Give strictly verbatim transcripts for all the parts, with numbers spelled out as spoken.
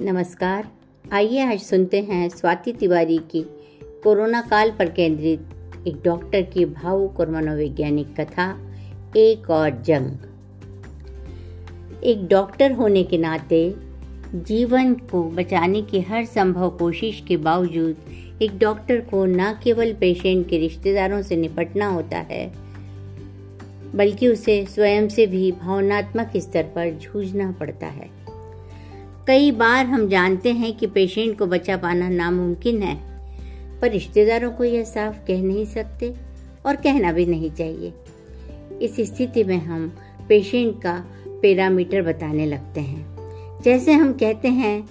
नमस्कार। आइए आज सुनते हैं स्वाति तिवारी की कोरोना काल पर केंद्रित एक डॉक्टर की भावुक और मनोवैज्ञानिक कथा, एक और जंग। एक डॉक्टर होने के नाते जीवन को बचाने की हर संभव कोशिश के बावजूद एक डॉक्टर को न केवल पेशेंट के रिश्तेदारों से निपटना होता है, बल्कि उसे स्वयं से भी भावनात्मक स्तर पर जूझना पड़ता है। कई बार हम जानते हैं कि पेशेंट को बचा पाना नामुमकिन है, पर रिश्तेदारों को यह साफ कह नहीं सकते और कहना भी नहीं चाहिए। इस स्थिति में हम पेशेंट का पैरामीटर बताने लगते हैं। जैसे हम कहते हैं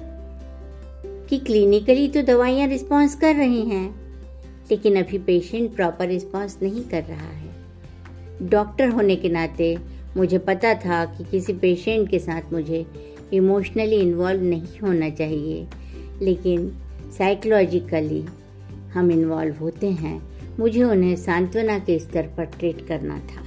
कि क्लिनिकली तो दवाइयां रिस्पॉन्स कर रही हैं, लेकिन अभी पेशेंट प्रॉपर रिस्पॉन्स नहीं कर रहा है। डॉक्टर होने के नाते मुझे पता था कि किसी पेशेंट के साथ मुझे इमोशनली इन्वॉल्व नहीं होना चाहिए, लेकिन साइकोलॉजिकली हम इन्वॉल्व होते हैं। मुझे उन्हें सांत्वना के स्तर पर ट्रीट करना था।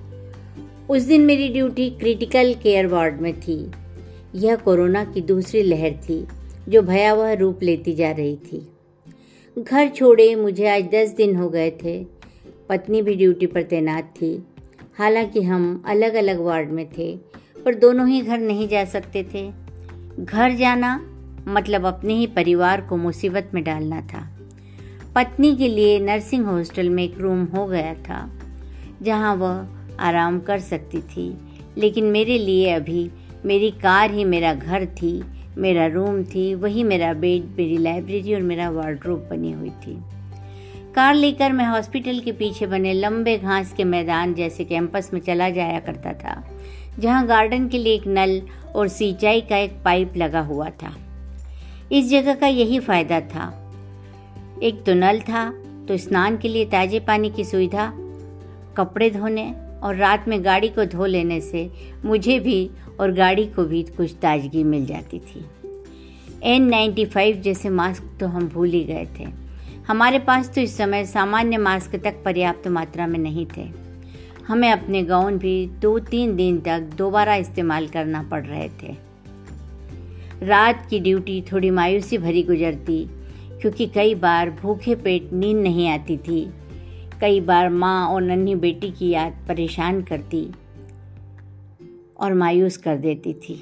उस दिन मेरी ड्यूटी क्रिटिकल केयर वार्ड में थी। यह कोरोना की दूसरी लहर थी जो भयावह रूप लेती जा रही थी। घर छोड़े मुझे आज दस दिन हो गए थे। पत्नी भी ड्यूटी पर तैनात थी। हालांकि हम अलग अलग वार्ड में थे, पर दोनों ही घर नहीं जा सकते थे। घर जाना मतलब अपने ही परिवार को मुसीबत में डालना था। पत्नी के लिए नर्सिंग हॉस्टल में एक रूम हो गया था जहां वह आराम कर सकती थी, लेकिन मेरे लिए अभी मेरी कार ही मेरा घर थी, मेरा रूम थी, वही मेरा बेड, मेरी लाइब्रेरी और मेरा वार्डरोब बनी हुई थी। कार लेकर मैं हॉस्पिटल के पीछे बने लंबे घास के मैदान जैसे कैंपस में चला जाया करता था, जहां गार्डन के लिए एक नल और सिंचाई का एक पाइप लगा हुआ था। इस जगह का यही फायदा था। एक तो नल था, तो स्नान के लिए ताजे पानी की सुविधा, कपड़े धोने और रात में गाड़ी को धो लेने से मुझे भी और गाड़ी को भी कुछ ताजगी मिल जाती थी। एन नाइन्टी फाइव जैसे मास्क तो हम भूल ही गए थे। हमारे पास तो इस समय सामान्य मास्क तक पर्याप्त मात्रा में नहीं थे। हमें अपने गाउन भी दो तीन दिन तक दोबारा इस्तेमाल करना पड़ रहे थे। रात की ड्यूटी थोड़ी मायूसी भरी गुजरती, क्योंकि कई बार भूखे पेट नींद नहीं आती थी। कई बार माँ और नन्ही बेटी की याद परेशान करती और मायूस कर देती थी।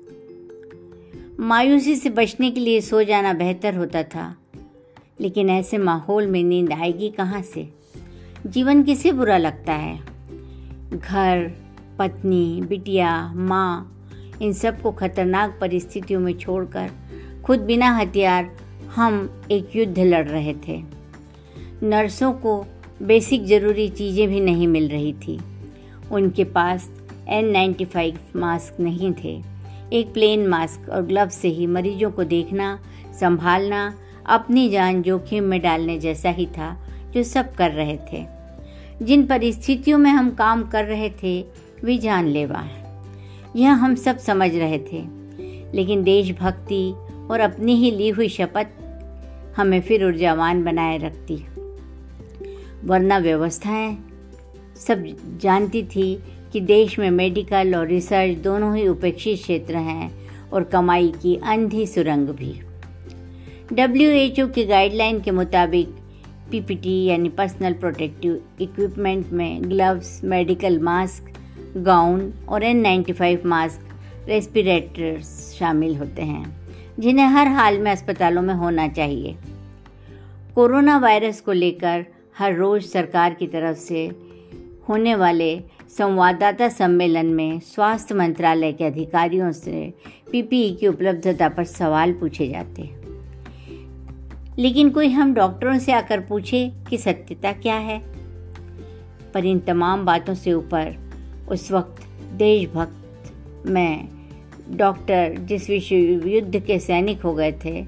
मायूसी से बचने के लिए सो जाना बेहतर होता था, लेकिन ऐसे माहौल में नींद आएगी कहाँ से? जीवन किसे बुरा लगता है? घर, पत्नी, बिटिया, माँ, इन सबको खतरनाक परिस्थितियों में छोड़कर खुद बिना हथियार हम एक युद्ध लड़ रहे थे। नर्सों को बेसिक ज़रूरी चीज़ें भी नहीं मिल रही थी। उनके पास एन नाइन्टी फाइव मास्क नहीं थे। एक प्लेन मास्क और ग्लव्स से ही मरीजों को देखना, संभालना अपनी जान जोखिम में डालने जैसा ही था, जो सब कर रहे थे। जिन परिस्थितियों में हम काम कर रहे थे वे जानलेवा हैं, यह हम सब समझ रहे थे, लेकिन देशभक्ति और अपनी ही ली हुई शपथ हमें फिर ऊर्जावान बनाए रखती। वरना व्यवस्थाएं सब जानती थी कि देश में मेडिकल और रिसर्च दोनों ही उपेक्षित क्षेत्र हैं और कमाई की अंधी सुरंग भी। डब्ल्यू एच ओ की गाइडलाइन के मुताबिक पी पी टी यानी पर्सनल प्रोटेक्टिव इक्विपमेंट में ग्लव्स, मेडिकल मास्क, गाउन और N ninety five mask, respirators शामिल होते हैं, जिन्हें हर हाल में अस्पतालों में होना चाहिए। कोरोना वायरस को लेकर हर रोज सरकार की तरफ से होने वाले संवाददाता सम्मेलन में स्वास्थ्य मंत्रालय के अधिकारियों से पी पी ई की उपलब्धता पर सवाल पूछे जाते हैं, लेकिन कोई हम डॉक्टरों से आकर पूछे कि सत्यता क्या है? पर इन तमाम बातों से ऊपर उस वक्त देशभक्त में डॉक्टर जिस विश्व युद्ध के सैनिक हो गए थे,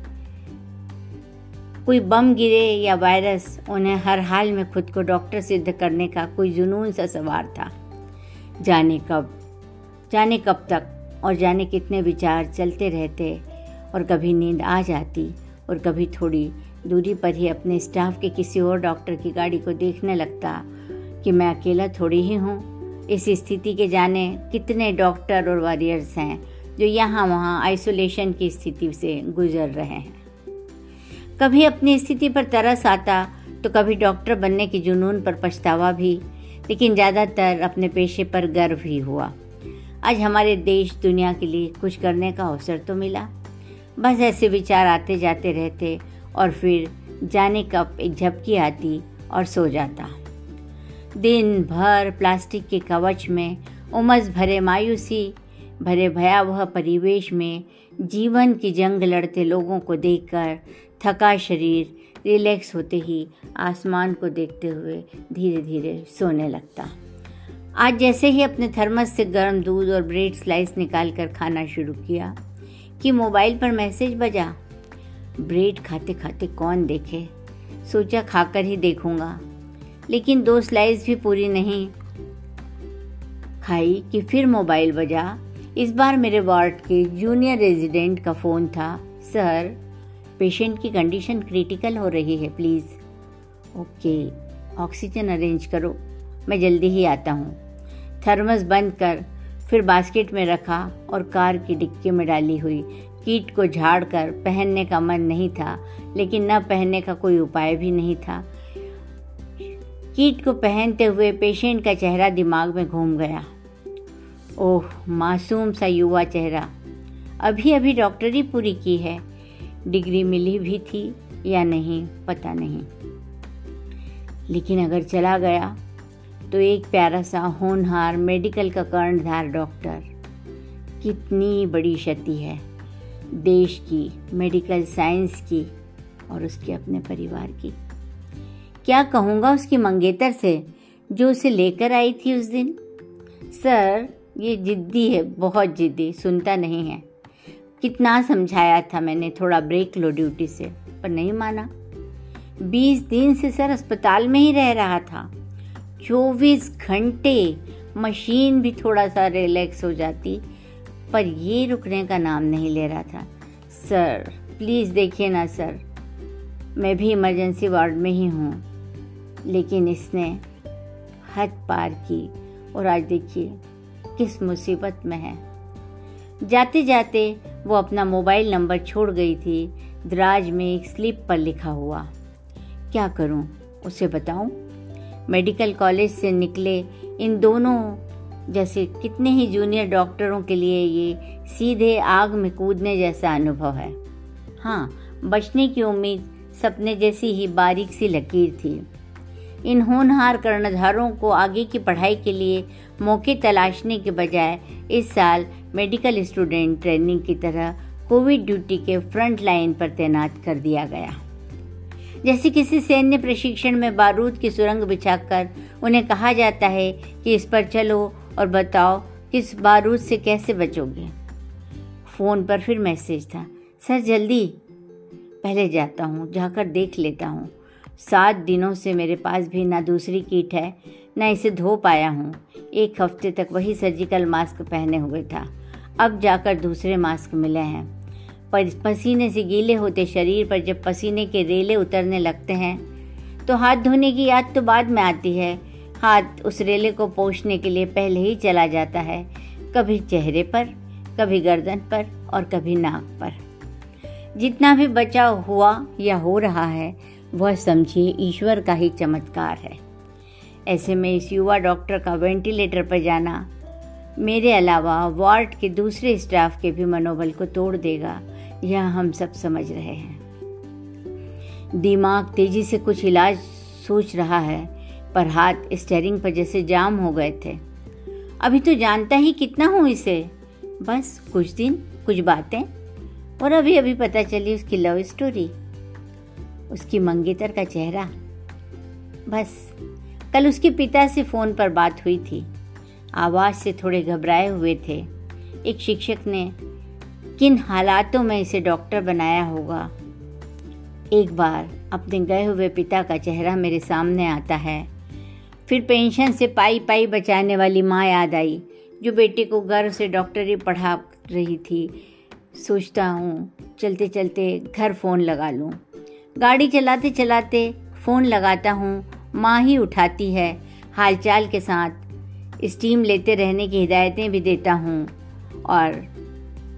कोई बम गिरे या वायरस, उन्हें हर हाल में खुद को डॉक्टर सिद्ध करने का कोई जुनून सा सवार था। जाने कब जाने कब तक और जाने कितने विचार चलते रहते, और कभी नींद आ जाती और कभी थोड़ी दूरी पर ही अपने स्टाफ के किसी और डॉक्टर की गाड़ी को देखने लगता कि मैं अकेला थोड़ी ही हूँ। इस स्थिति के जाने कितने डॉक्टर और वॉरियर्स हैं जो यहाँ वहाँ आइसोलेशन की स्थिति से गुजर रहे हैं। कभी अपनी स्थिति पर तरस आता तो कभी डॉक्टर बनने के जुनून पर पछतावा भी, लेकिन ज़्यादातर अपने पेशे पर गर्व ही हुआ। आज हमारे देश दुनिया के लिए कुछ करने का अवसर तो मिला। बस ऐसे विचार आते जाते रहते और फिर जाने कब एक झपकी आती और सो जाता। दिन भर प्लास्टिक के कवच में, उमस भरे मायूसी भरे भयावह परिवेश में जीवन की जंग लड़ते लोगों को देखकर थका शरीर रिलैक्स होते ही आसमान को देखते हुए धीरे धीरे सोने लगता। आज जैसे ही अपने थर्मस से गर्म दूध और ब्रेड स्लाइस निकाल कर खाना शुरू किया कि मोबाइल पर मैसेज बजा। ब्रेड खाते खाते कौन देखे, सोचा खाकर ही देखूंगा, लेकिन दो स्लाइस भी पूरी नहीं खाई कि फिर मोबाइल बजा। इस बार मेरे वार्ड के जूनियर रेजिडेंट का फ़ोन था। सर, पेशेंट की कंडीशन क्रिटिकल हो रही है, प्लीज़। ओके, ऑक्सीजन अरेंज करो, मैं जल्दी ही आता हूँ। थर्मस बंद कर फिर बास्केट में रखा और कार की डिक्की में डाली हुई किट को झाड़ कर पहनने का मन नहीं था, लेकिन न पहनने का कोई उपाय भी नहीं था। किट को पहनते हुए पेशेंट का चेहरा दिमाग में घूम गया। ओह, मासूम सा युवा चेहरा, अभी अभी डॉक्टरी पूरी की है, डिग्री मिली भी थी या नहीं पता नहीं, लेकिन अगर चला गया तो एक प्यारा सा होनहार मेडिकल का कर्णधार डॉक्टर। कितनी बड़ी क्षति है देश की, मेडिकल साइंस की और उसके अपने परिवार की। क्या कहूँगा उसकी मंगेतर से जो उसे लेकर आई थी उस दिन। सर, ये जिद्दी है, बहुत जिद्दी, सुनता नहीं है। कितना समझाया था मैंने, थोड़ा ब्रेक लो ड्यूटी से, पर नहीं माना। बीस दिन से सर अस्पताल में ही रह रहा था। चौबीस घंटे मशीन भी थोड़ा सा रिलैक्स हो जाती, पर ये रुकने का नाम नहीं ले रहा था। सर प्लीज़ देखिए ना सर, मैं भी इमरजेंसी वार्ड में ही हूँ, लेकिन इसने हद पार की और आज देखिए किस मुसीबत में है। जाते जाते वो अपना मोबाइल नंबर छोड़ गई थी, दराज में एक स्लिप पर लिखा हुआ। क्या करूं, उसे बताऊं? मेडिकल कॉलेज से निकले इन दोनों जैसे कितने ही जूनियर डॉक्टरों के लिए ये सीधे आग में कूदने जैसा अनुभव है। हाँ, बचने की उम्मीद सपने जैसी ही बारीक सी लकीर थी। इन होनहार कर्णधारों को आगे की पढ़ाई के लिए मौके तलाशने के बजाय इस साल मेडिकल स्टूडेंट ट्रेनिंग की तरह कोविड ड्यूटी के फ्रंट लाइन पर तैनात कर दिया गया। जैसे किसी सैन्य प्रशिक्षण में बारूद की सुरंग बिछाकर उन्हें कहा जाता है कि इस पर चलो और बताओ किस बारूद से कैसे बचोगे। फ़ोन पर फिर मैसेज था, सर जल्दी, पहले जाता हूँ, जाकर देख लेता हूँ। सात दिनों से मेरे पास भी ना दूसरी किट है, ना इसे धो पाया हूँ। एक हफ्ते तक वही सर्जिकल मास्क पहने हुए था, अब जाकर दूसरे मास्क मिले हैं। पर पसीने से गीले होते शरीर पर जब पसीने के रेले उतरने लगते हैं तो हाथ धोने की याद तो बाद में आती है। हाथ उस रेले को पोंछने के लिए पहले ही चला जाता है, कभी चेहरे पर, कभी गर्दन पर और कभी नाक पर। जितना भी बचाव हुआ या हो रहा है वह समझिए ईश्वर का ही चमत्कार है। ऐसे में इस युवा डॉक्टर का वेंटिलेटर पर जाना मेरे अलावा वार्ड के दूसरे स्टाफ के भी मनोबल को तोड़ देगा, यह हम सब समझ रहे हैं। दिमाग तेजी से कुछ इलाज सोच रहा है, पर हाथ स्टीयरिंग पर जैसे जाम हो गए थे। अभी तो जानता ही कितना हूँ इसे, बस कुछ दिन कुछ बातें, और अभी अभी पता चली उसकी लव स्टोरी, उसकी मंगेतर का चेहरा। बस कल उसके पिता से फ़ोन पर बात हुई थी, आवाज़ से थोड़े घबराए हुए थे। एक शिक्षक ने किन हालातों में इसे डॉक्टर बनाया होगा। एक बार अपने गए हुए पिता का चेहरा मेरे सामने आता है, फिर पेंशन से पाई पाई बचाने वाली माँ याद आई जो बेटे को गर्व से डॉक्टरी पढ़ा रही थी। सोचता हूँ चलते चलते घर फ़ोन लगा लूँ। गाड़ी चलाते चलाते फ़ोन लगाता हूँ, माँ ही उठाती है। हालचाल के साथ स्टीम लेते रहने की हिदायतें भी देता हूँ और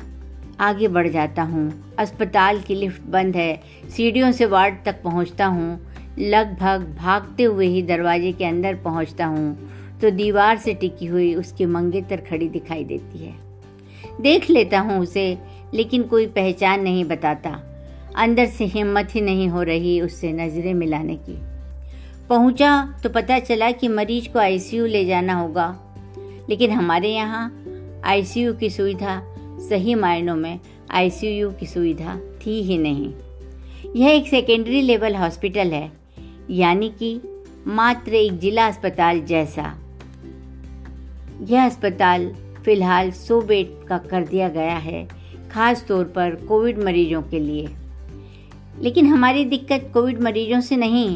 आगे बढ़ जाता हूँ। अस्पताल की लिफ्ट बंद है। सीढ़ियों से वार्ड तक पहुँचता हूँ। लगभग भागते हुए ही दरवाजे के अंदर पहुँचता हूँ तो दीवार से टिकी हुई उसकी मंगेतर खड़ी दिखाई देती है। देख लेता हूँ उसे, लेकिन कोई पहचान नहीं बताता। अंदर से हिम्मत ही नहीं हो रही उससे नजरें मिलाने की। पहुंचा तो पता चला कि मरीज को आईसीयू ले जाना होगा, लेकिन हमारे यहाँ आईसीयू की सुविधा, सही मायनों में आईसीयू की सुविधा थी ही नहीं। यह एक सेकेंडरी लेवल हॉस्पिटल है, यानी कि मात्र एक जिला अस्पताल जैसा। यह अस्पताल फिलहाल सौ बेड का कर दिया गया है, खास तौर पर कोविड मरीजों के लिए। लेकिन हमारी दिक्कत कोविड मरीजों से नहीं,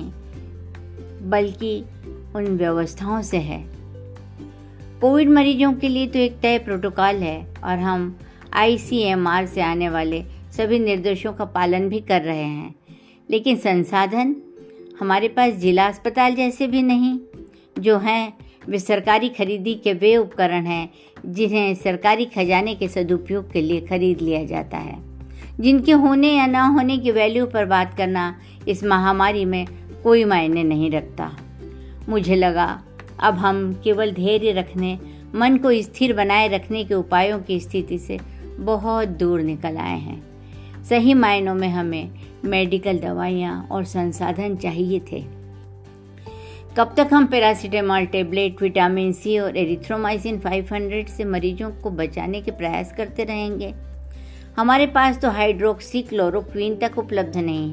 बल्कि उन व्यवस्थाओं से है। कोविड मरीजों के लिए तो एक तय प्रोटोकॉल है और हम आईसीएमआर से आने वाले सभी निर्देशों का पालन भी कर रहे हैं, लेकिन संसाधन हमारे पास जिला अस्पताल जैसे भी नहीं। जो हैं वे सरकारी खरीदी के वे उपकरण हैं जिन्हें सरकारी खजाने के सदुपयोग के लिए खरीद लिया जाता है, जिनके होने या ना होने की वैल्यू पर बात करना इस महामारी में कोई मायने नहीं रखता। मुझे लगा अब हम केवल धैर्य रखने, मन को स्थिर बनाए रखने के उपायों की स्थिति से बहुत दूर निकल आए हैं। सही मायनों में हमें मेडिकल दवाइयाँ और संसाधन चाहिए थे। कब तक हम पैरासीटामॉल टेबलेट, विटामिन सी और एरिथ्रोमाइसिन पाँच सौ से मरीजों को बचाने के प्रयास करते रहेंगे? हमारे पास तो हाइड्रोक्सी क्लोरोक्वीन तक उपलब्ध नहीं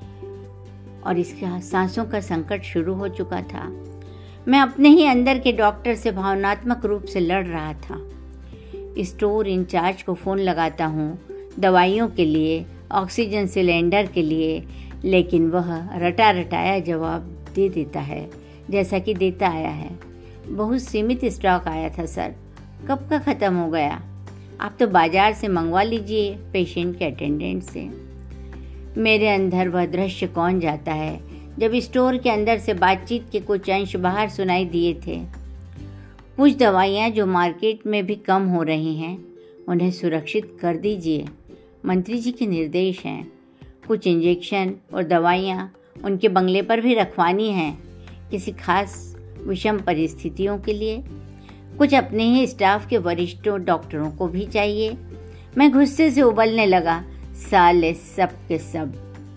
और इसका सांसों का संकट शुरू हो चुका था। मैं अपने ही अंदर के डॉक्टर से भावनात्मक रूप से लड़ रहा था। स्टोर इंचार्ज को फ़ोन लगाता हूँ दवाइयों के लिए, ऑक्सीजन सिलेंडर के लिए, लेकिन वह रटा रटाया जवाब दे देता है जैसा कि देता आया है। बहुत सीमित स्टॉक आया था सर, कब का ख़त्म हो गया? आप तो बाजार से मंगवा लीजिए, पेशेंट के अटेंडेंट से। मेरे अंदर वह दृश्य कौन जाता है जब स्टोर के अंदर से बातचीत के कुछ अंश बाहर सुनाई दिए थे। कुछ दवाइयाँ जो मार्केट में भी कम हो रही हैं उन्हें सुरक्षित कर दीजिए, मंत्री जी के निर्देश हैं। कुछ इंजेक्शन और दवाइयाँ उनके बंगले पर भी रखवानी हैं, किसी खास विषम परिस्थितियों के लिए। कुछ अपने ही स्टाफ के वरिष्ठों डॉक्टरों को भी चाहिए। मैं गुस्से से उबलने लगा। साले सब के सब।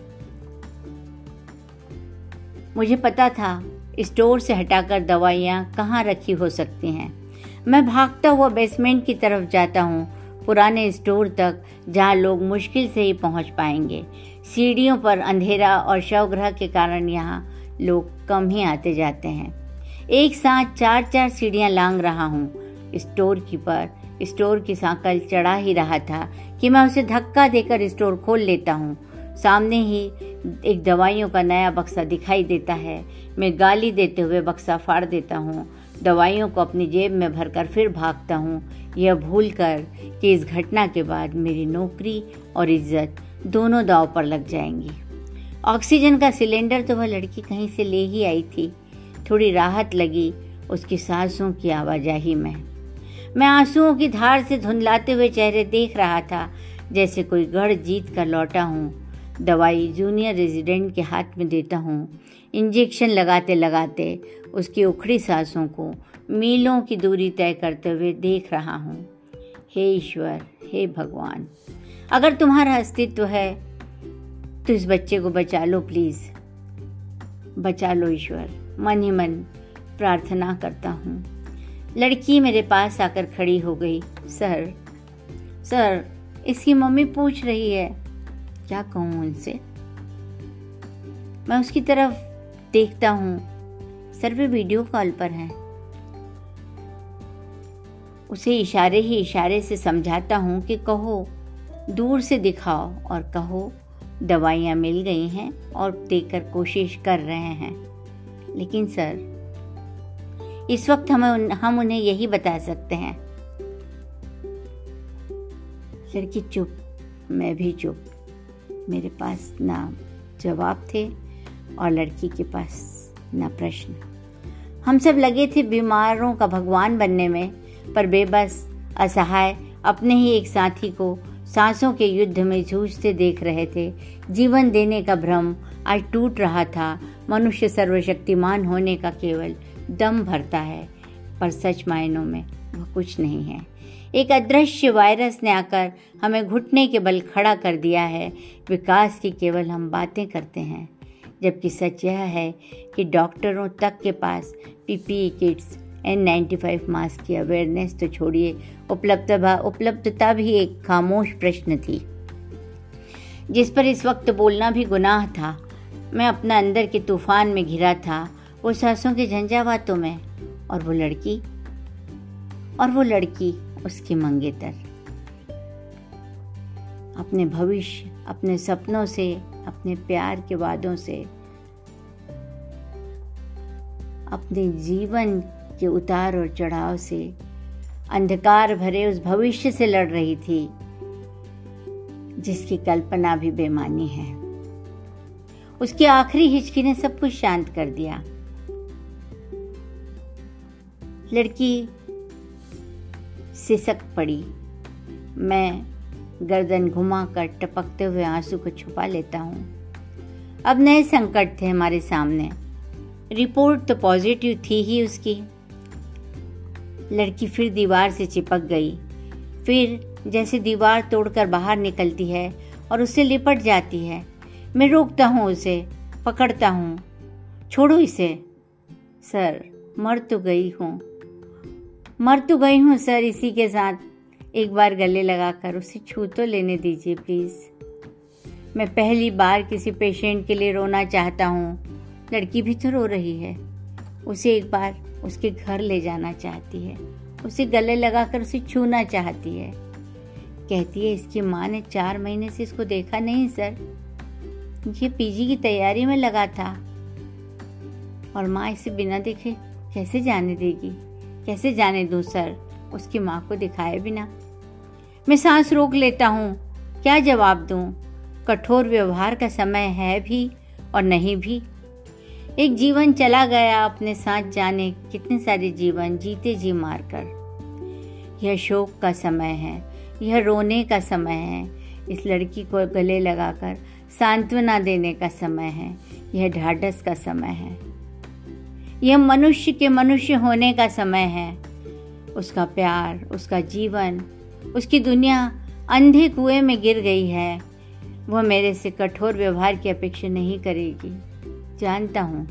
मुझे पता था स्टोर से हटाकर दवाइयाँ कहाँ रखी हो सकती हैं। मैं भागता हुआ बेसमेंट की तरफ जाता हूँ, पुराने स्टोर तक जहाँ लोग मुश्किल से ही पहुँच पाएंगे। सीढ़ियों पर अंधेरा और शवगृह के कारण यहाँ लोग कम ही आते जाते हैं। एक साथ चार चार सीढ़ियाँ लांग रहा हूँ। स्टोर कीपर स्टोर की सांकल चढ़ा ही रहा था कि मैं उसे धक्का देकर स्टोर खोल लेता हूँ। सामने ही एक दवाइयों का नया बक्सा दिखाई देता है। मैं गाली देते हुए बक्सा फाड़ देता हूँ, दवाइयों को अपनी जेब में भरकर फिर भागता हूँ, यह भूलकर कि इस घटना के बाद मेरी नौकरी और इज्जत दोनों दांव पर लग जाएंगी। ऑक्सीजन का सिलेंडर तो वह लड़की कहीं से ले ही आई थी। थोड़ी राहत लगी उसकी सांसों की आवाजाही में। मैं आंसुओं की धार से धुंधलाते हुए चेहरे देख रहा था, जैसे कोई गढ़ जीत कर लौटा हूँ। दवाई जूनियर रेजिडेंट के हाथ में देता हूँ। इंजेक्शन लगाते लगाते उसकी उखड़ी सांसों को मीलों की दूरी तय करते हुए देख रहा हूँ। हे ईश्वर, हे भगवान, अगर तुम्हारा अस्तित्व है तो इस बच्चे को बचा लो, प्लीज़ बचा लो ईश्वर, मन ही मन प्रार्थना करता हूँ। लड़की मेरे पास आकर खड़ी हो गई। सर सर इसकी मम्मी पूछ रही है। क्या कहूँ उनसे? मैं उसकी तरफ देखता हूँ। सर वे वीडियो कॉल पर हैं। उसे इशारे ही इशारे से समझाता हूँ कि कहो, दूर से दिखाओ और कहो दवाइयाँ मिल गई हैं और देकर कोशिश कर रहे हैं। लेकिन सर इस वक्त हमें हम उन्हें यही बता सकते हैं। लड़की चुप, मैं भी चुप। मेरे पास ना जवाब थे और लड़की के पास ना प्रश्न। हम सब लगे थे बीमारों का भगवान बनने में, पर बेबस, असहाय अपने ही एक साथी को सांसों के युद्ध में जूझते देख रहे थे। जीवन देने का भ्रम आज टूट रहा था। मनुष्य सर्वशक्तिमान होने का केवल दम भरता है, पर सच मायनों में वह कुछ नहीं है। एक अदृश्य वायरस ने आकर हमें घुटने के बल खड़ा कर दिया है। विकास की केवल हम बातें करते हैं, जबकि सच यह है कि डॉक्टरों तक के पास PPE kits, N ninety five mask की अवेयरनेस तो छोड़िए, उपलब्धता उपलब्धता भी एक खामोश प्रश्न थी, जिस पर इस वक्त बोलना भी गुनाह था। मैं अपना अंदर के तूफान में घिरा था, वो सांसों के झंझावातों में, और वो लड़की और वो लड़की उसके मंगेतर। अपने भविष्य, अपने सपनों से, अपने प्यार के वादों से, अपने जीवन के उतार और चढ़ाव से, अंधकार भरे उस भविष्य से लड़ रही थी जिसकी कल्पना भी बेमानी है। उसकी आखिरी हिचकी ने सब कुछ शांत कर दिया। लड़की सिसक पड़ी। मैं गर्दन घुमाकर टपकते हुए आंसू को छुपा लेता हूँ। अब नए संकट थे हमारे सामने। रिपोर्ट तो पॉजिटिव थी ही उसकी। लड़की फिर दीवार से चिपक गई, फिर जैसे दीवार तोड़कर बाहर निकलती है और उससे लिपट जाती है। मैं रोकता हूँ उसे, पकड़ता हूँ। छोड़ो इसे सर, मर तो गई हूँ मर तो गई हूँ सर। इसी के साथ एक बार गले लगाकर उसे छू तो लेने दीजिए प्लीज़। मैं पहली बार किसी पेशेंट के लिए रोना चाहता हूँ। लड़की भी तो रो रही है। उसे एक बार उसके घर ले जाना चाहती है, उसे गले लगाकर उसे छूना चाहती है। कहती है इसकी माँ ने चार महीने से इसको देखा नहीं सर, ये पीजी की तैयारी में लगा था, और माँ इसे बिना देखे कैसे जाने देगी, कैसे जाने दूँ सर, उसकी माँ को दिखाए बिना। मैं सांस रोक लेता हूँ, क्या जवाब दूँ। कठोर व्यवहार का समय है भी और नहीं भी। एक जीवन चला गया अपने साथ, जाने कितने सारे जीवन जीते जी मार कर। यह शोक का समय है, यह रोने का समय है। इस लड़की को गले लगाकर सांत्वना देने का समय है, यह ढाढ़स का समय है, यह मनुष्य के मनुष्य होने का समय है। उसका प्यार, उसका जीवन, उसकी दुनिया अंधे कुएं में गिर गई है। वह मेरे से कठोर व्यवहार की अपेक्षा नहीं करेगी, जानता हूँ,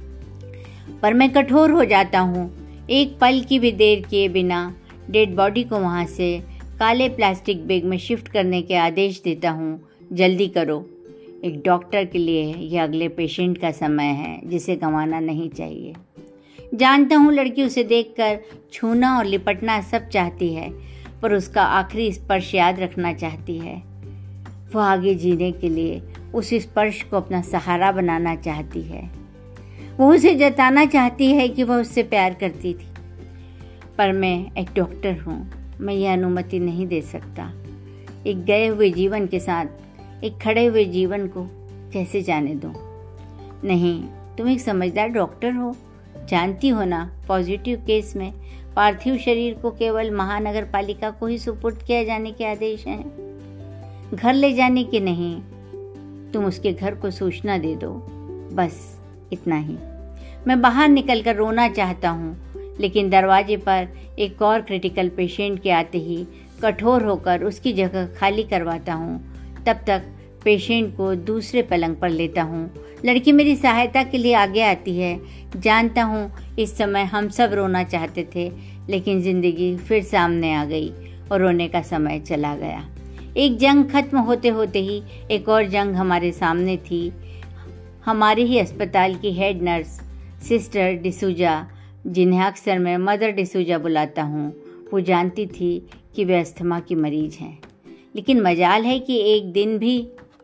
पर मैं कठोर हो जाता हूँ। एक पल की भी देर किए बिना डेड बॉडी को वहाँ से काले प्लास्टिक बैग में शिफ्ट करने के आदेश देता हूँ। जल्दी करो। एक डॉक्टर के लिए यह अगले पेशेंट का समय है जिसे गंवाना नहीं चाहिए। जानता हूँ लड़की उसे देखकर छूना और लिपटना सब चाहती है, पर उसका आखिरी स्पर्श याद रखना चाहती है। वह आगे जीने के लिए उस स्पर्श को अपना सहारा बनाना चाहती है। वो उसे जताना चाहती है कि वह उससे प्यार करती थी, पर मैं एक डॉक्टर हूँ, मैं यह अनुमति नहीं दे सकता। एक गए हुए जीवन के साथ एक खड़े हुए जीवन को कैसे जाने दूँ। नहीं, तुम एक समझदार डॉक्टर हो, जानती हो ना, पॉजिटिव केस में पार्थिव शरीर को केवल महानगर पालिका को ही सुपुर्द किया जाने के आदेश हैं, घर ले जाने के नहीं। तुम उसके घर को सूचना दे दो, बस इतना ही। मैं बाहर निकलकर रोना चाहता हूँ, लेकिन दरवाजे पर एक और क्रिटिकल पेशेंट के आते ही कठोर होकर उसकी जगह खाली करवाता हूँ। तब तक पेशेंट को दूसरे पलंग पर लेता हूँ। लड़की मेरी सहायता के लिए आगे आती है। जानता हूँ इस समय हम सब रोना चाहते थे, लेकिन जिंदगी फिर सामने आ गई और रोने का समय चला गया। एक जंग खत्म होते होते ही एक और जंग हमारे सामने थी। हमारे ही अस्पताल की हेड नर्स सिस्टर डिसूजा, जिन्हें अक्सर मैं मदर डिसूजा बुलाता हूँ, वो जानती थी कि वे अस्थमा की मरीज हैं, लेकिन मजाल है कि एक दिन भी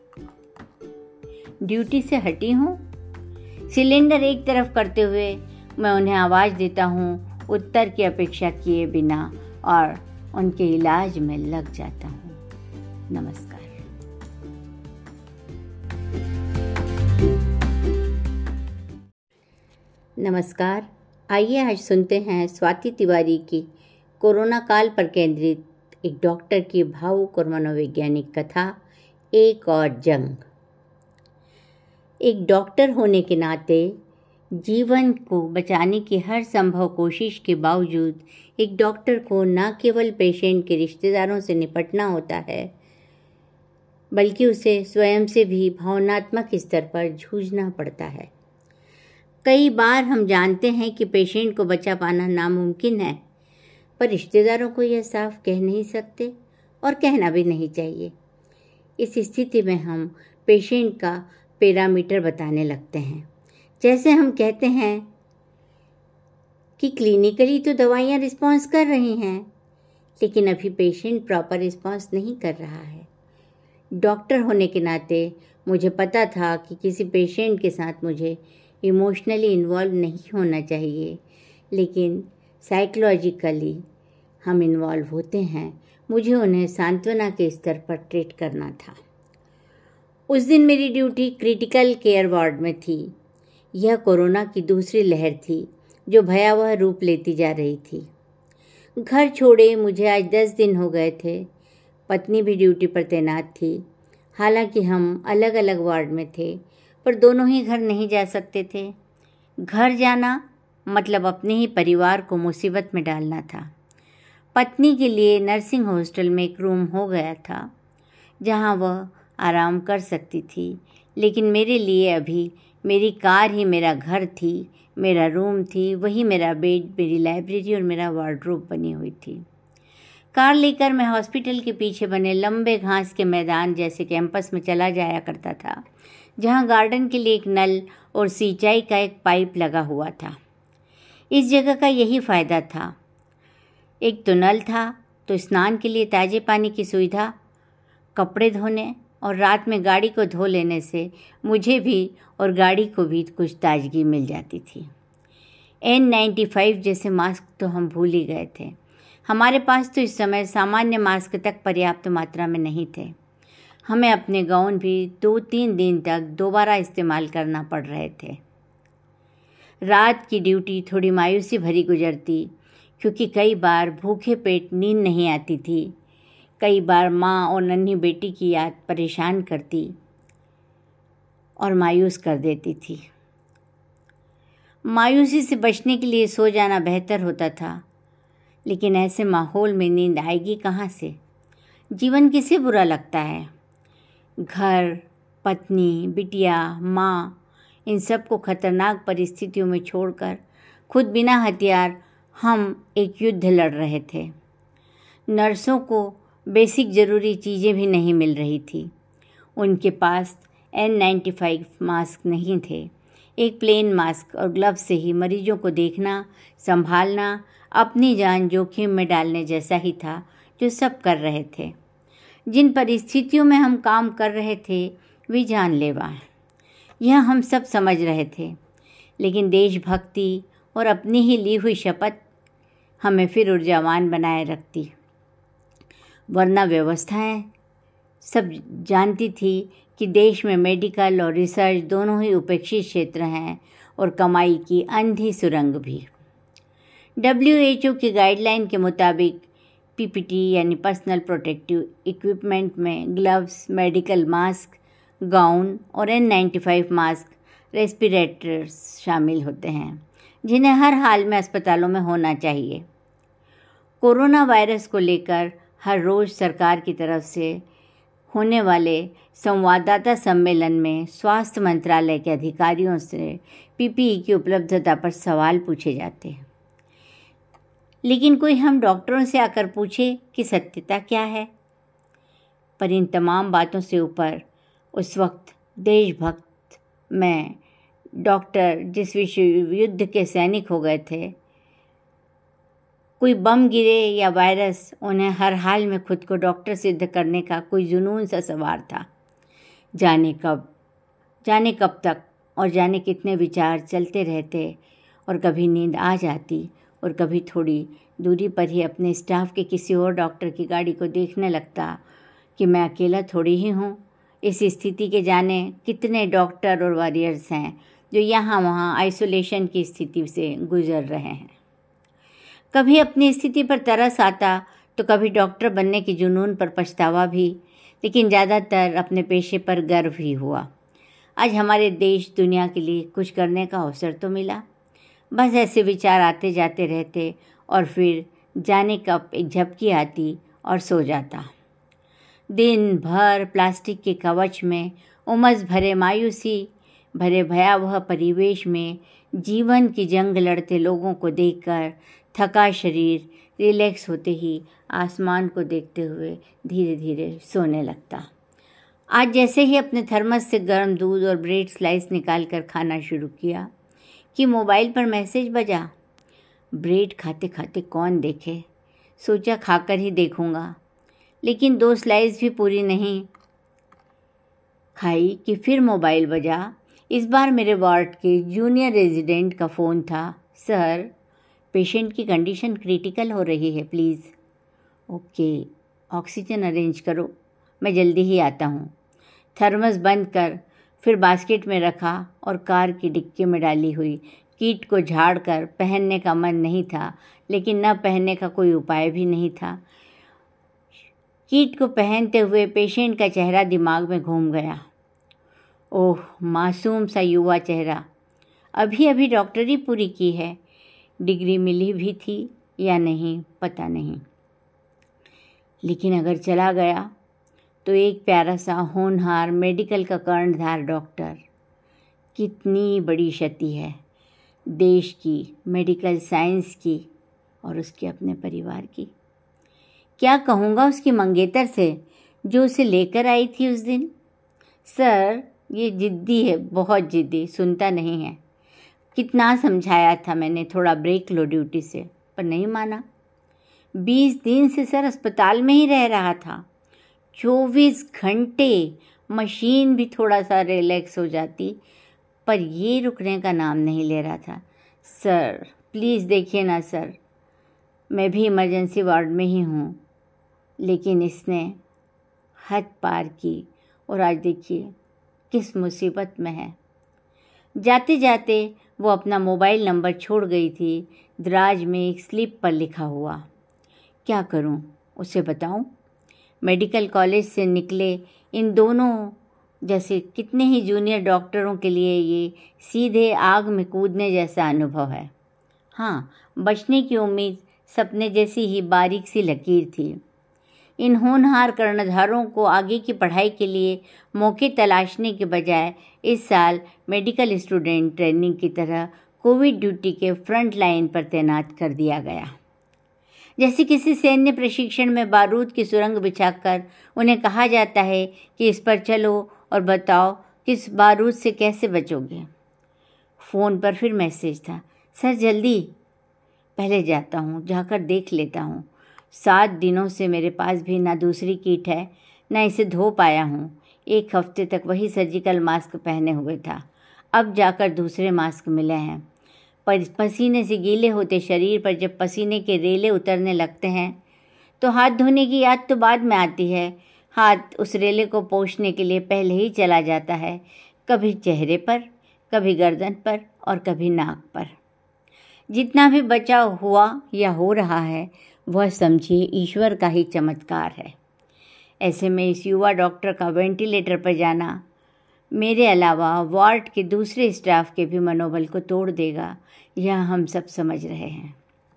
ड्यूटी से हटी हूँ। सिलेंडर एक तरफ करते हुए मैं उन्हें आवाज़ देता हूँ, उत्तर की अपेक्षा किए बिना, और उनके इलाज में लग जाता हूँ। नमस्कार। नमस्कार। आइए आज सुनते हैं स्वाति तिवारी की कोरोना काल पर केंद्रित एक डॉक्टर की भावुक और मनोवैज्ञानिक कथा, एक और जंग। एक डॉक्टर होने के नाते जीवन को बचाने की हर संभव कोशिश के बावजूद एक डॉक्टर को न केवल पेशेंट के रिश्तेदारों से निपटना होता है, बल्कि उसे स्वयं से भी भावनात्मक स्तर पर जूझना पड़ता है। कई बार हम जानते हैं कि पेशेंट को बचा पाना नामुमकिन है, पर रिश्तेदारों को यह साफ कह नहीं सकते और कहना भी नहीं चाहिए। इस स्थिति में हम पेशेंट का पैरामीटर बताने लगते हैं। जैसे हम कहते हैं कि क्लिनिकली तो दवाइयाँ रिस्पॉन्स कर रही हैं, लेकिन अभी पेशेंट प्रॉपर रिस्पॉन्स नहीं कर रहा है। डॉक्टर होने के नाते मुझे पता था कि किसी पेशेंट के साथ मुझे इमोशनली इन्वॉल्व नहीं होना चाहिए, लेकिन साइकोलॉजिकली हम इन्वॉल्व होते हैं। मुझे उन्हें सांत्वना के स्तर पर ट्रीट करना था। उस दिन मेरी ड्यूटी क्रिटिकल केयर वार्ड में थी। यह कोरोना की दूसरी लहर थी जो भयावह रूप लेती जा रही थी। घर छोड़े मुझे आज दस दिन हो गए थे। पत्नी भी ड्यूटी पर तैनात थी। हालांकि हम अलग अलग वार्ड में थे, पर दोनों ही घर नहीं जा सकते थे। घर जाना मतलब अपने ही परिवार को मुसीबत में डालना था। पत्नी के लिए नर्सिंग हॉस्टल में एक रूम हो गया था जहां वह आराम कर सकती थी, लेकिन मेरे लिए अभी मेरी कार ही मेरा घर थी, मेरा रूम थी, वही मेरा बेड, मेरी लाइब्रेरी और मेरा वार्डरोब बनी हुई थी। कार लेकर मैं हॉस्पिटल के पीछे बने लंबे घास के मैदान जैसे कैंपस में चला जाया करता था, जहां गार्डन के लिए एक नल और सिंचाई का एक पाइप लगा हुआ था। इस जगह का यही फ़ायदा था। एक तो नल था, तो स्नान के लिए ताज़े पानी की सुविधा, कपड़े धोने और रात में गाड़ी को धो लेने से मुझे भी और गाड़ी को भी कुछ ताजगी मिल जाती थी। एन नाइन्टी फाइव जैसे मास्क तो हम भूल ही गए थे। हमारे पास तो इस समय सामान्य मास्क तक पर्याप्त मात्रा में नहीं थे। हमें अपने गाउन भी दो तीन दिन तक दोबारा इस्तेमाल करना पड़ रहे थे। रात की ड्यूटी थोड़ी मायूसी भरी गुजरती, क्योंकि कई बार भूखे पेट नींद नहीं आती थी। कई बार माँ और नन्ही बेटी की याद परेशान करती और मायूस कर देती थी। मायूसी से बचने के लिए सो जाना बेहतर होता था, लेकिन ऐसे माहौल में नींद आएगी कहाँ से? जीवन किसे बुरा लगता है? घर, पत्नी, बिटिया, माँ, इन सब को खतरनाक परिस्थितियों में छोड़कर खुद बिना हथियार हम एक युद्ध लड़ रहे थे। नर्सों को बेसिक ज़रूरी चीज़ें भी नहीं मिल रही थी। उनके पास एन नाइन्टी फाइव मास्क नहीं थे। एक प्लेन मास्क और ग्लव्स से ही मरीजों को देखना, संभालना अपनी जान जोखिम में डालने जैसा ही था, जो सब कर रहे थे। जिन परिस्थितियों में हम काम कर रहे थे वे जानलेवा हैं, यह हम सब समझ रहे थे, लेकिन देशभक्ति और अपनी ही ली हुई शपथ हमें फिर ऊर्जावान बनाए रखती। वरना व्यवस्थाएं सब जानती थी कि देश में मेडिकल और रिसर्च दोनों ही उपेक्षित क्षेत्र हैं और कमाई की अंधी सुरंग भी। डब्ल्यू एच ओ की गाइडलाइन के मुताबिक पीपीटी यानी पर्सनल प्रोटेक्टिव इक्विपमेंट में ग्लव्स, मेडिकल मास्क, गाउन और N ninety five mask, respirators शामिल होते हैं, जिन्हें हर हाल में अस्पतालों में होना चाहिए। कोरोना वायरस को लेकर हर रोज़ सरकार की तरफ से होने वाले संवाददाता सम्मेलन में स्वास्थ्य मंत्रालय के अधिकारियों से पीपीई की उपलब्धता पर सवाल पूछे जाते हैं, लेकिन कोई हम डॉक्टरों से आकर पूछे कि सत्यता क्या है? पर इन तमाम बातों से ऊपर उस वक्त देशभक्त में डॉक्टर जिस विश्व युद्ध के सैनिक हो गए थे, कोई बम गिरे या वायरस, उन्हें हर हाल में खुद को डॉक्टर सिद्ध करने का कोई जुनून सा सवार था। जाने कब, जाने कब तक और जाने कितने विचार चलते रहते, और कभी नींद आ जाती और कभी थोड़ी दूरी पर ही अपने स्टाफ के किसी और डॉक्टर की गाड़ी को देखने लगता कि मैं अकेला थोड़ी ही हूँ। इस स्थिति के जाने कितने डॉक्टर और वॉरियर्स हैं जो यहाँ वहाँ आइसोलेशन की स्थिति से गुजर रहे हैं। कभी अपनी स्थिति पर तरस आता तो कभी डॉक्टर बनने के जुनून पर पछतावा भी, लेकिन ज़्यादातर अपने पेशे पर गर्व ही हुआ। आज हमारे देश दुनिया के लिए कुछ करने का अवसर तो मिला। बस ऐसे विचार आते जाते रहते और फिर जाने कब एक झपकी आती और सो जाता। दिन भर प्लास्टिक के कवच में, उमस भरे मायूसी भरे भयावह परिवेश में जीवन की जंग लड़ते लोगों को देखकर थका शरीर रिलैक्स होते ही आसमान को देखते हुए धीरे धीरे सोने लगता। आज जैसे ही अपने थर्मस से गर्म दूध और ब्रेड स्लाइस निकाल कर खाना शुरू किया कि मोबाइल पर मैसेज बजा। ब्रेड खाते खाते कौन देखे, सोचा खाकर ही देखूंगा, लेकिन दो स्लाइस भी पूरी नहीं खाई कि फिर मोबाइल बजा। इस बार मेरे वार्ड के जूनियर रेजिडेंट का फ़ोन था। सर, पेशेंट की कंडीशन क्रिटिकल हो रही है, प्लीज़। ओके, ऑक्सीजन अरेंज करो, मैं जल्दी ही आता हूँ। थर्मस बंद कर फिर बास्केट में रखा और कार की डिक्की में डाली हुई किट को झाड़ कर पहनने का मन नहीं था, लेकिन न पहनने का कोई उपाय भी नहीं था। किट को पहनते हुए पेशेंट का चेहरा दिमाग में घूम गया। ओह, मासूम सा युवा चेहरा। अभी अभी डॉक्टरी पूरी की है, डिग्री मिली भी थी या नहीं पता नहीं, लेकिन अगर चला गया तो एक प्यारा सा होनहार मेडिकल का कर्णधार डॉक्टर। कितनी बड़ी क्षति है देश की, मेडिकल साइंस की और उसके अपने परिवार की। क्या कहूँगा उसकी मंगेतर से जो उसे लेकर आई थी उस दिन। सर, ये जिद्दी है, बहुत जिद्दी, सुनता नहीं है। कितना समझाया था मैंने, थोड़ा ब्रेक लो ड्यूटी से, पर नहीं माना। बीस दिन से सर अस्पताल में ही रह रहा था। चौबीस घंटे मशीन भी थोड़ा सा रिलैक्स हो जाती, पर ये रुकने का नाम नहीं ले रहा था। सर प्लीज़ देखिए ना सर, मैं भी इमरजेंसी वार्ड में ही हूँ, लेकिन इसने हद पार की और आज देखिए किस मुसीबत में है। जाते जाते वो अपना मोबाइल नंबर छोड़ गई थी, दराज में एक स्लिप पर लिखा हुआ। क्या करूं, उसे बताऊं? मेडिकल कॉलेज से निकले इन दोनों जैसे कितने ही जूनियर डॉक्टरों के लिए ये सीधे आग में कूदने जैसा अनुभव है। हाँ, बचने की उम्मीद सपने जैसी ही बारीक सी लकीर थी। इन होनहार कर्णधारों को आगे की पढ़ाई के लिए मौके तलाशने के बजाय इस साल मेडिकल स्टूडेंट ट्रेनिंग की तरह कोविड ड्यूटी के फ्रंट लाइन पर तैनात कर दिया गया। जैसे किसी सैन्य प्रशिक्षण में बारूद की सुरंग बिछाकर उन्हें कहा जाता है कि इस पर चलो और बताओ किस बारूद से कैसे बचोगे। फ़ोन पर फिर मैसेज था, सर जल्दी, पहले जाता हूँ, जाकर देख लेता हूँ। सात दिनों से मेरे पास भी ना दूसरी किट है, ना इसे धो पाया हूँ। एक हफ्ते तक वही सर्जिकल मास्क पहने हुए था, अब जाकर दूसरे मास्क मिले हैं। पर पसीने से गीले होते शरीर पर जब पसीने के रेले उतरने लगते हैं तो हाथ धोने की याद तो बाद में आती है। हाथ उस रेले को पोंछने के लिए पहले ही चला जाता है, कभी चेहरे पर, कभी गर्दन पर और कभी नाक पर। जितना भी बचाव हुआ या हो रहा है वह समझिए ईश्वर का ही चमत्कार है। ऐसे में इस युवा डॉक्टर का वेंटिलेटर पर जाना मेरे अलावा वार्ड के दूसरे स्टाफ के भी मनोबल को तोड़ देगा, यह हम सब समझ रहे हैं।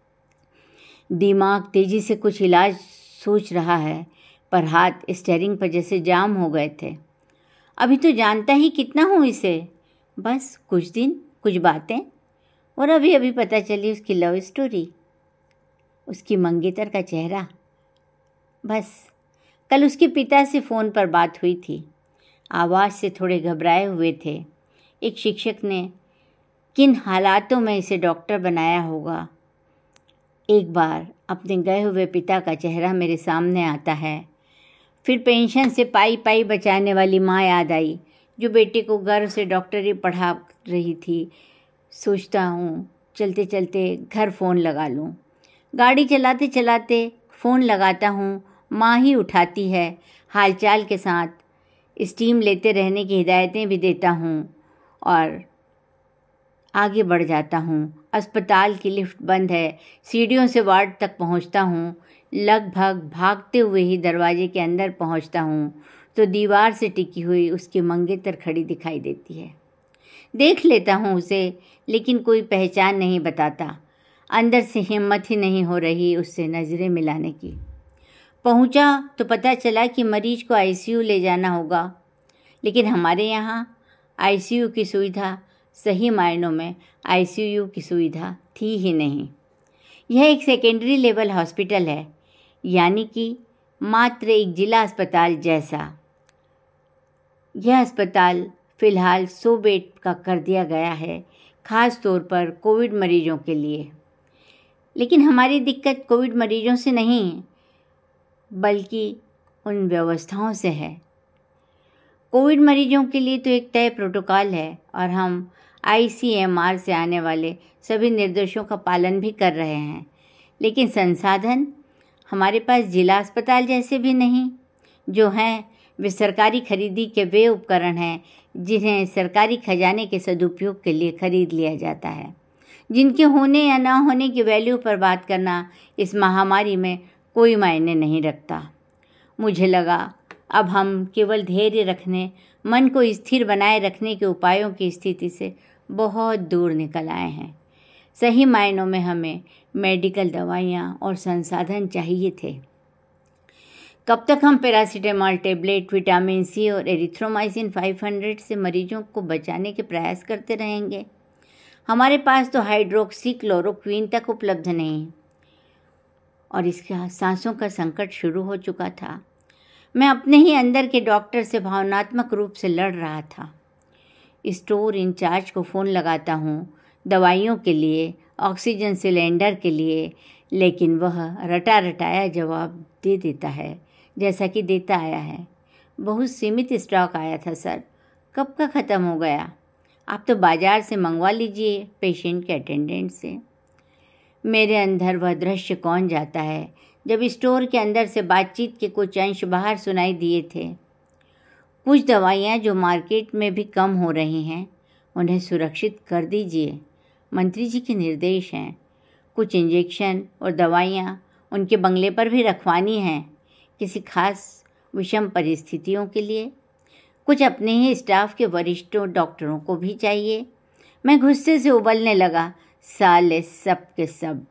दिमाग तेजी से कुछ इलाज सोच रहा है, पर हाथ स्टीयरिंग पर जैसे जाम हो गए थे। अभी तो जानता ही कितना हूँ इसे, बस कुछ दिन कुछ बातें, और अभी अभी पता चली उसकी लव स्टोरी, उसकी मंगेतर का चेहरा। बस कल उसके पिता से फ़ोन पर बात हुई थी, आवाज़ से थोड़े घबराए हुए थे। एक शिक्षक ने किन हालातों में इसे डॉक्टर बनाया होगा। एक बार अपने गए हुए पिता का चेहरा मेरे सामने आता है, फिर पेंशन से पाई पाई बचाने वाली माँ याद आई जो बेटे को गर्व से डॉक्टरी पढ़ा रही थी। सोचता हूँ चलते चलते घर फ़ोन लगा लूँ। गाड़ी चलाते चलाते फ़ोन लगाता हूँ, माँ ही उठाती है। हालचाल के साथ स्टीम लेते रहने की हिदायतें भी देता हूँ और आगे बढ़ जाता हूँ। अस्पताल की लिफ्ट बंद है, सीढ़ियों से वार्ड तक पहुँचता हूँ, लगभग भागते हुए ही दरवाजे के अंदर पहुंचता हूं तो दीवार से टिकी हुई उसकी मंगेतर खड़ी दिखाई देती है। देख लेता हूं उसे, लेकिन कोई पहचान नहीं बताता। अंदर से हिम्मत ही नहीं हो रही उससे नज़रें मिलाने की। पहुंचा तो पता चला कि मरीज को आईसीयू ले जाना होगा, लेकिन हमारे यहाँ आईसीयू की सुविधा, सही मायनों में आईसीयू की सुविधा थी ही नहीं। यह एक सेकेंडरी लेवल हॉस्पिटल है, यानी कि मात्र एक जिला अस्पताल जैसा। यह अस्पताल फ़िलहाल सौ बेड का कर दिया गया है, ख़ास तौर पर कोविड मरीजों के लिए। लेकिन हमारी दिक्कत कोविड मरीजों से नहीं, बल्कि उन व्यवस्थाओं से है। कोविड मरीजों के लिए तो एक तय प्रोटोकॉल है और हम आईसीएमआर से आने वाले सभी निर्देशों का पालन भी कर रहे हैं, लेकिन संसाधन हमारे पास जिला अस्पताल जैसे भी नहीं। जो हैं वे सरकारी खरीदी के वे उपकरण हैं जिन्हें सरकारी खजाने के सदुपयोग के लिए खरीद लिया जाता है, जिनके होने या ना होने की वैल्यू पर बात करना इस महामारी में कोई मायने नहीं रखता। मुझे लगा अब हम केवल धैर्य रखने, मन को स्थिर बनाए रखने के उपायों की स्थिति से बहुत दूर निकल आए हैं। सही मायनों में हमें मेडिकल दवाइयाँ और संसाधन चाहिए थे। कब तक हम पैरासीटामॉल टेबलेट, विटामिन सी और एरिथ्रोमाइसिन पाँच सौ से मरीजों को बचाने के प्रयास करते रहेंगे? हमारे पास तो हाइड्रोक्सी क्लोरोक्वीन तक उपलब्ध नहीं, और इसका सांसों का संकट शुरू हो चुका था। मैं अपने ही अंदर के डॉक्टर से भावनात्मक रूप से लड़ रहा था। स्टोर इंचार्ज को फ़ोन लगाता हूँ दवाइयों के लिए, ऑक्सीजन सिलेंडर के लिए, लेकिन वह रटा रटाया जवाब दे देता है जैसा कि देता आया है। बहुत सीमित स्टॉक आया था सर, कब का ख़त्म हो गया? आप तो बाज़ार से मंगवा लीजिए, पेशेंट के अटेंडेंट से। मेरे अंदर वह दृश्य कौन जाता है जब स्टोर के अंदर से बातचीत के कुछ अंश बाहर सुनाई दिए थे। कुछ दवाइयाँ जो मार्केट में भी कम हो रही हैं, उन्हें सुरक्षित कर दीजिए, मंत्री जी के निर्देश हैं। कुछ इंजेक्शन और दवाइयाँ उनके बंगले पर भी रखवानी हैं, किसी खास विषम परिस्थितियों के लिए। कुछ अपने ही स्टाफ के वरिष्ठों डॉक्टरों को भी चाहिए। मैं गुस्से से उबलने लगा। साले सब के सब।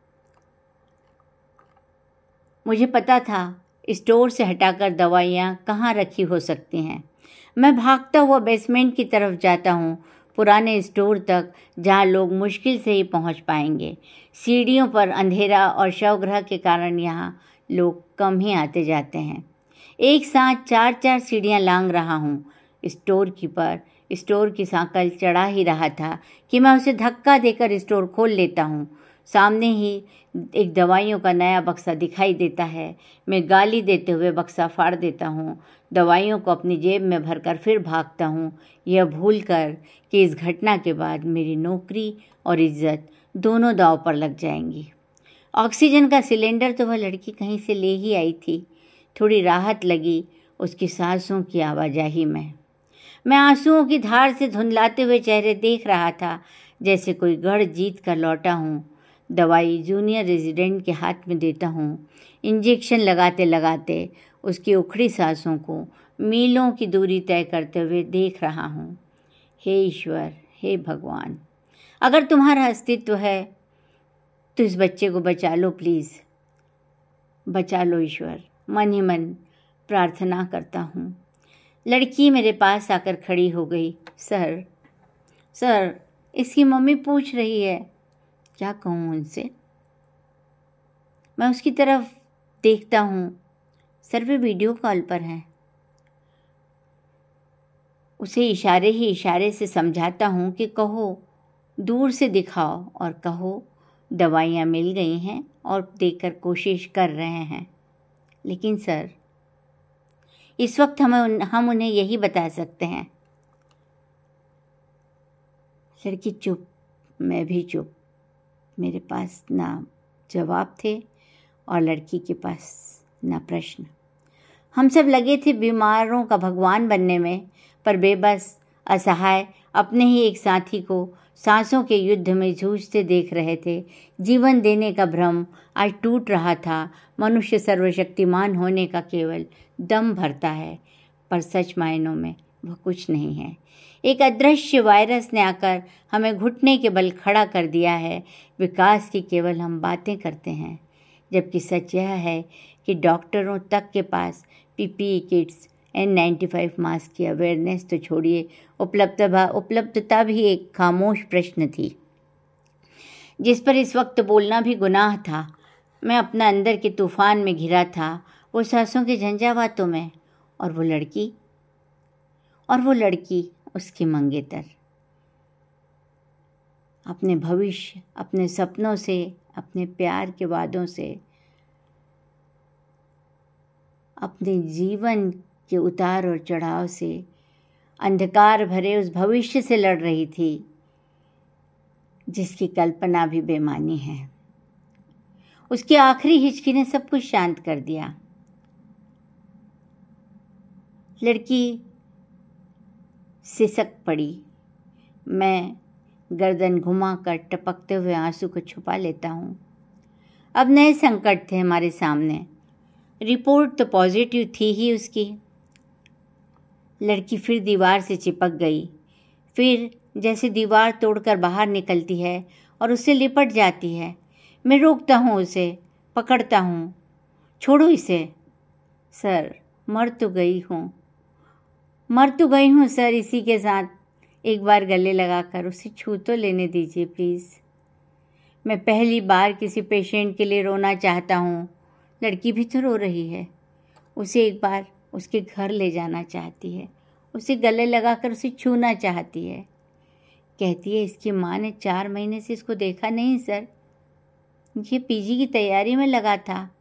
मुझे पता था स्टोर से हटाकर दवाइयाँ कहाँ रखी हो सकती हैं। मैं भागता हुआ बेसमेंट की तरफ जाता हूँ, पुराने स्टोर तक, जहाँ लोग मुश्किल से ही पहुँच पाएंगे। सीढ़ियों पर अंधेरा और शवगृह के कारण यहाँ लोग कम ही आते जाते हैं। एक साथ चार चार सीढ़ियाँ लांघ रहा हूँ। स्टोर कीपर स्टोर की सांकल चढ़ा ही रहा था कि मैं उसे धक्का देकर स्टोर खोल लेता हूँ। सामने ही एक दवाइयों का नया बक्सा दिखाई देता है। मैं गाली देते हुए बक्सा फाड़ देता हूँ, दवाइयों को अपनी जेब में भरकर फिर भागता हूँ, यह भूलकर कि इस घटना के बाद मेरी नौकरी और इज्जत दोनों दांव पर लग जाएंगी। ऑक्सीजन का सिलेंडर तो वह लड़की कहीं से ले ही आई थी। थोड़ी राहत लगी उसकी सांसों की आवाजाही में। मैं आंसुओं की धार से धुंधलाते हुए चेहरे देख रहा था, जैसे कोई गढ़ जीत कर लौटा हूँ। दवाई जूनियर रेजिडेंट के हाथ में देता हूँ। इंजेक्शन लगाते लगाते उसकी उखड़ी सांसों को मीलों की दूरी तय करते हुए देख रहा हूँ। हे ईश्वर, हे भगवान, अगर तुम्हारा अस्तित्व है तो इस बच्चे को बचा लो, प्लीज़ बचा लो ईश्वर, मन ही मन प्रार्थना करता हूँ। लड़की मेरे पास आकर खड़ी हो गई। सर सर इसकी मम्मी पूछ रही है। क्या कहूँ उनसे? मैं उसकी तरफ देखता हूँ। सर वे वीडियो कॉल पर हैं। उसे इशारे ही इशारे से समझाता हूँ कि कहो, दूर से दिखाओ और कहो दवाइयाँ मिल गई हैं और देकर कोशिश कर रहे हैं। लेकिन सर इस वक्त हमें हम उन्हें यही बता सकते हैं। लड़की चुप, मैं भी चुप। मेरे पास ना जवाब थे और लड़की के पास ना प्रश्न। हम सब लगे थे बीमारों का भगवान बनने में, पर बेबस, असहाय अपने ही एक साथी को सांसों के युद्ध में जूझते देख रहे थे। जीवन देने का भ्रम आज टूट रहा था। मनुष्य सर्वशक्तिमान होने का केवल दम भरता है, पर सच मायनों में वह कुछ नहीं है। एक अदृश्य वायरस ने आकर हमें घुटने के बल खड़ा कर दिया है। विकास की केवल हम बातें करते हैं, जबकि सच यह है कि डॉक्टरों तक के पास PPE kits, N ninety five mask की अवेयरनेस तो छोड़िए, उपलब्धता उपलब्धता भी एक खामोश प्रश्न थी, जिस पर इस वक्त बोलना भी गुनाह था। मैं अपना अंदर के तूफान में घिरा था, वो सांसों के झंझावातों में, और वो लड़की और वो लड़की उसकी मंगेतर। अपने भविष्य, अपने सपनों से, अपने प्यार के वादों से, अपने जीवन के उतार और चढ़ाव से, अंधकार भरे उस भविष्य से लड़ रही थी जिसकी कल्पना भी बेमानी है। उसकी आखिरी हिचकी ने सब कुछ शांत कर दिया। लड़की सिसक पड़ी। मैं गर्दन घुमाकर टपकते हुए आंसू को छुपा लेता हूँ। अब नए संकट थे हमारे सामने। रिपोर्ट तो पॉजिटिव थी ही उसकी। लड़की फिर दीवार से चिपक गई, फिर जैसे दीवार तोड़कर बाहर निकलती है और उससे लिपट जाती है। मैं रोकता हूँ उसे, पकड़ता हूँ। छोड़ो इसे सर, मर तो गई हूँ मर तो गई हूँ सर। इसी के साथ एक बार गले लगाकर उसे छू तो लेने दीजिए प्लीज़। मैं पहली बार किसी पेशेंट के लिए रोना चाहता हूँ। लड़की भी तो रो रही है। उसे एक बार उसके घर ले जाना चाहती है, उसे गले लगाकर उसे छूना चाहती है। कहती है इसकी माँ ने चार महीने से इसको देखा नहीं सर, ये पीजी की तैयारी में लगा था,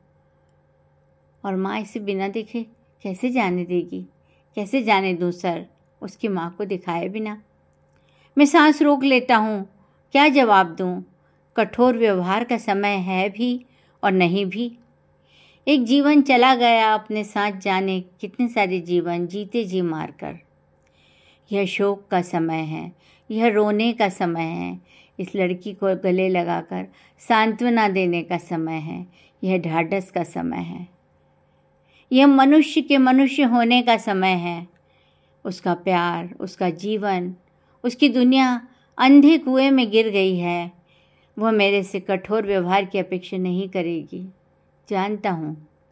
और माँ इसे बिना देखे कैसे जाने देगी। कैसे जाने दूँ सर, उसकी माँ को दिखाए बिना। मैं सांस रोक लेता हूँ, क्या जवाब दूँ। कठोर व्यवहार का समय है भी और नहीं भी। एक जीवन चला गया, अपने साथ जाने कितने सारे जीवन जीते जी मार कर। यह शोक का समय है, यह रोने का समय है। इस लड़की को गले लगाकर सांत्वना देने का समय है। यह ढाढ़स का समय है। यह मनुष्य के मनुष्य होने का समय है। उसका प्यार, उसका जीवन, उसकी दुनिया अंधे कुएं में गिर गई है। वह मेरे से कठोर व्यवहार की अपेक्षा नहीं करेगी, जानता हूँ,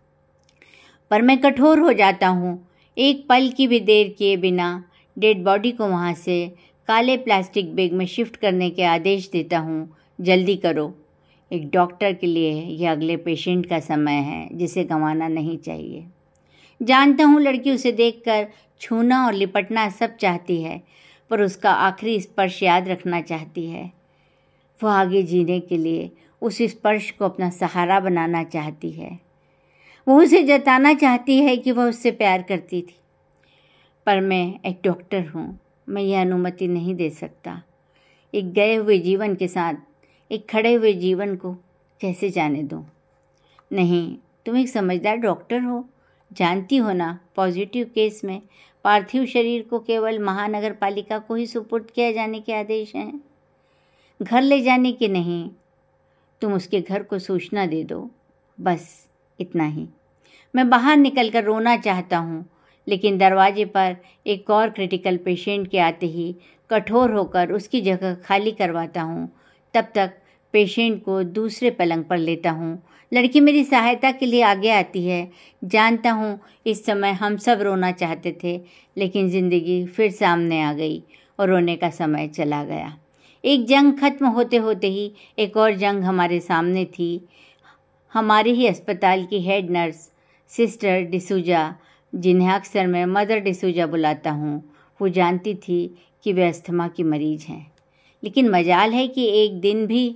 पर मैं कठोर हो जाता हूँ। एक पल की भी देर किए बिना डेड बॉडी को वहाँ से काले प्लास्टिक बैग में शिफ्ट करने के आदेश देता हूँ। जल्दी करो। एक डॉक्टर के लिए यह अगले पेशेंट का समय है जिसे गंवाना नहीं चाहिए। जानता हूँ लड़की उसे देखकर छूना और लिपटना सब चाहती है, पर उसका आखिरी स्पर्श याद रखना चाहती है। वह आगे जीने के लिए उस स्पर्श को अपना सहारा बनाना चाहती है। वो उसे जताना चाहती है कि वह उससे प्यार करती थी, पर मैं एक डॉक्टर हूँ, मैं यह अनुमति नहीं दे सकता। एक गए हुए जीवन के साथ एक खड़े हुए जीवन को कैसे जाने दूँ। नहीं, तुम एक समझदार डॉक्टर हो, जानती हो ना, पॉजिटिव केस में पार्थिव शरीर को केवल महानगर पालिका को ही सुपुर्द किया जाने के आदेश हैं, घर ले जाने के नहीं। तुम उसके घर को सूचना दे दो, बस इतना ही। मैं बाहर निकलकर रोना चाहता हूँ, लेकिन दरवाजे पर एक और क्रिटिकल पेशेंट के आते ही कठोर होकर उसकी जगह खाली करवाता हूँ। तब तक पेशेंट को दूसरे पलंग पर लेता हूँ। लड़की मेरी सहायता के लिए आगे आती है। जानता हूँ इस समय हम सब रोना चाहते थे, लेकिन ज़िंदगी फिर सामने आ गई और रोने का समय चला गया। एक जंग खत्म होते होते ही एक और जंग हमारे सामने थी। हमारे ही अस्पताल की हेड नर्स सिस्टर डिसूजा, जिन्हें अक्सर मैं मदर डिसूजा बुलाता हूँ, वो जानती थी कि वे अस्थमा की मरीज हैं, लेकिन मजाल है कि एक दिन भी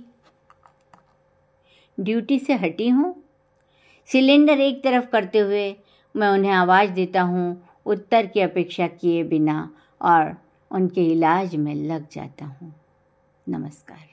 ड्यूटी से हटी हूँ। सिलेंडर एक तरफ करते हुए मैं उन्हें आवाज़ देता हूँ, उत्तर की अपेक्षा किए बिना, और उनके इलाज में लग जाता हूँ। नमस्कार।